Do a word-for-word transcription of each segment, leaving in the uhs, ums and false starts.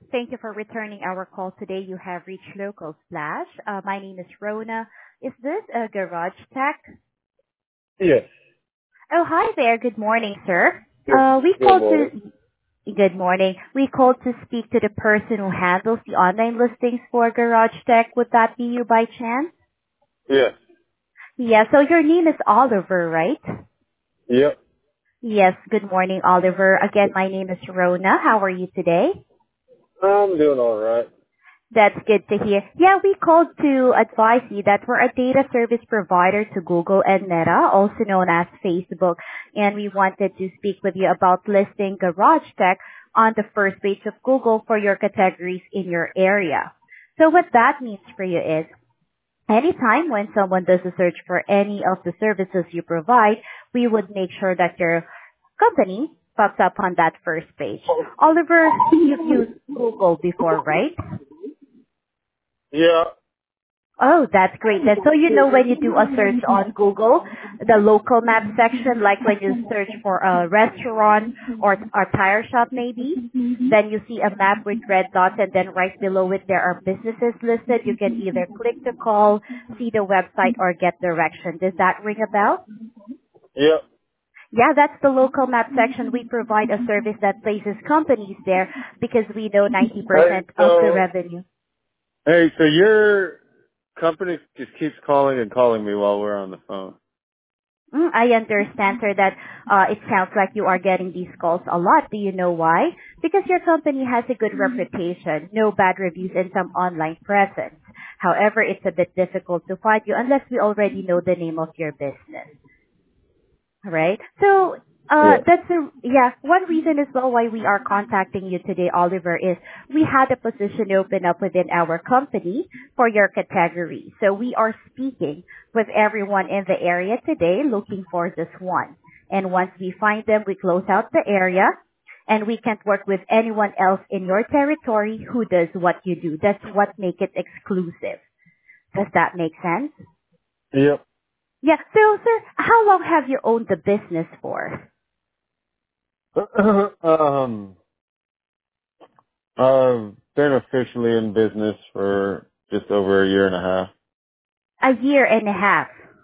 Thank you for returning our call today. You have reached Local Splash. Uh, my name is Rona. Is this a Garage Tech? Yes. Oh, hi there. Good morning, sir. Good, Uh, we good called morning. to Good morning. We called to speak to the person who handles the online listings for Garage Tech. Would that be you by chance? Yes. Yeah. So your name is Oliver, right? Yep. Yes. Good morning, Oliver. Again, my name is Rona. How are you today? I'm doing all right. That's good to hear. Yeah, we called to advise you that we're a data service provider to Google and Meta, also known as Facebook, and we wanted to speak with you about listing Garage Tech on the first page of Google for your categories in your area. So what that means for you is, anytime when someone does a search for any of the services you provide, we would make sure that your company pops up on that first page. Oliver, you've used Google before, right? Yeah. Oh, that's great. Then, so you know when you do a search on Google, the local map section, like when you search for a restaurant or a tire shop maybe, then you see a map with red dots and then right below it there are businesses listed. You can either click to call, see the website, or get direction. Does that ring a bell? Yep. Yeah, that's the local map section. We provide a service that places companies there because we know Hey, ninety percent of the so revenue. hey, so your company just keeps calling and calling me while we're on the phone. Mm, I understand, sir, that uh, it sounds like you are getting these calls a lot. Do you know why? Because your company has a good reputation, no bad reviews, and some online presence. However, it's a bit difficult to find you unless we already know the name of your business. Right? So, uh, Yeah. that's a, yeah, one reason as well why we are contacting you today, Oliver, is we had a position open up within our company for your category. So we are speaking with everyone in the area today looking for this one. And once we find them, we close out the area and we can't work with anyone else in your territory who does what you do. That's what makes it exclusive. Does that make sense? Yep. Yeah. So, sir, how long have you owned the business for? um, I've been officially in business for just over a year and a half, A year and a half.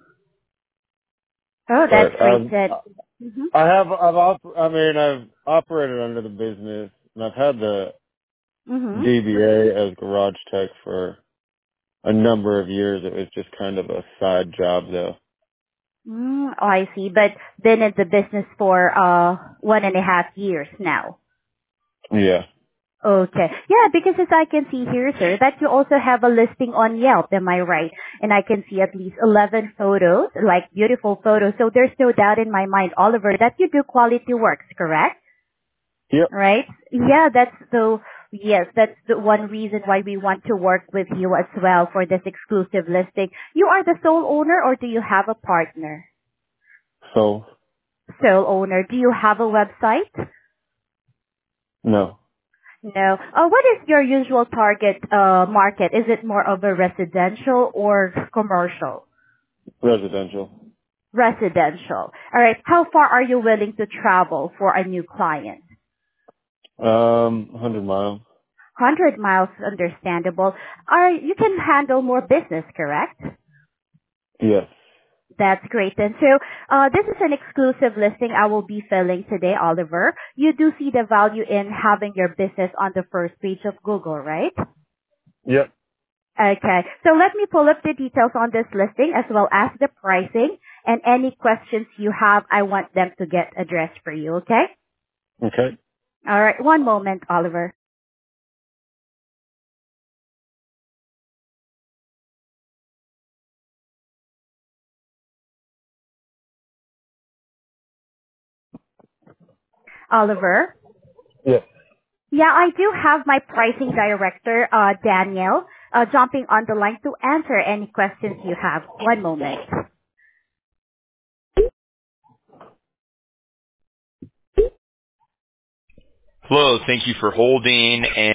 Oh, that's but great I've then. hmm I have I've op- I mean I've operated under the business and I've had the hmm D B A as garage tech for a number of years. It was just kind of a side job though. Mm, oh, I see. But been in the business for uh one and a half years now. Yeah. Okay. Yeah, because as I can see here, sir, that you also have a listing on Yelp, am I right? And I can see at least eleven photos, like beautiful photos. So there's no doubt in my mind, Oliver, that you do quality works, correct? Yep. Right? Yeah, that's so, yes, that's the one reason why we want to work with you as well for this exclusive listing. You are the sole owner or do you have a partner? So Sole owner. Do you have a website? no. No. Uh, what is your usual target uh, market? Is it more of a residential or commercial? Residential. Residential. All right. How far are you willing to travel for a new client? Um, one hundred miles. one hundred miles, understandable. Are you can handle more business, correct? Yes. That's great then. So uh, this is an exclusive listing I will be filling today, Oliver. You do see the value in having your business on the first page of Google, right? Yep. Okay. So let me pull up the details on this listing as well as the pricing and any questions you have, I want them to get addressed for you, okay? Okay. All right. One moment, Oliver. Oliver? Yes. Yeah, I do have my pricing director, uh, Daniel, uh, jumping on the line to answer any questions you have. One moment. Hello, thank you for holding. And